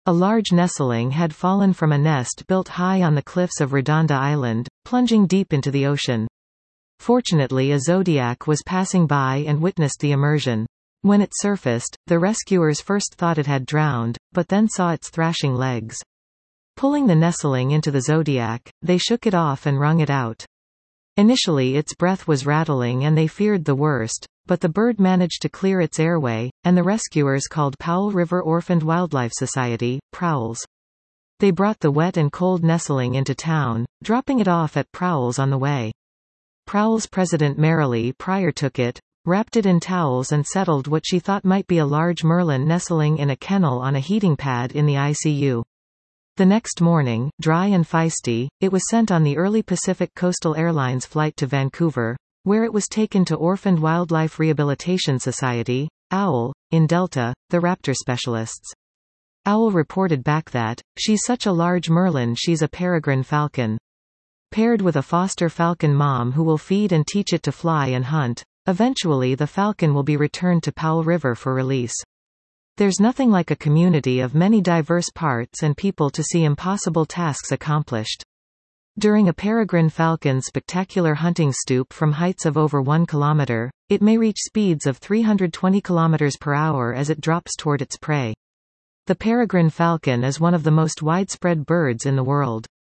A large nestling had fallen from a nest built high on the cliffs of Redonda Island, plunging deep into the ocean. Fortunately, a Zodiac was passing by and witnessed the immersion. When it surfaced, the rescuers first thought it had drowned, but then saw its thrashing legs. Pulling the nestling into the Zodiac, they shook it off and wrung it out. Initially its breath was rattling and they feared the worst, but the bird managed to clear its airway, and the rescuers called Powell River Orphaned Wildlife Society, Prowls. They brought the wet and cold nestling into town, dropping it off at Prowls on the way. Prowls president Marilee Pryor took it, wrapped it in towels and settled what she thought might be a large merlin nestling in a kennel on a heating pad in the ICU. The next morning, dry and feisty, it was sent on the early Pacific Coastal Airlines flight to Vancouver, where it was taken to Orphaned Wildlife Rehabilitation Society, OWL, in Delta, the raptor specialists. OWL reported back that, "She's such a large merlin, she's a peregrine falcon. Paired with a foster falcon mom who will feed and teach it to fly and hunt. Eventually the falcon will be returned to Powell River for release." There's nothing like a community of many diverse parts and people to see impossible tasks accomplished. During a peregrine falcon's spectacular hunting stoop from heights of over 1 kilometer, it may reach speeds of 320 km per hour as it drops toward its prey. The peregrine falcon is one of the most widespread birds in the world.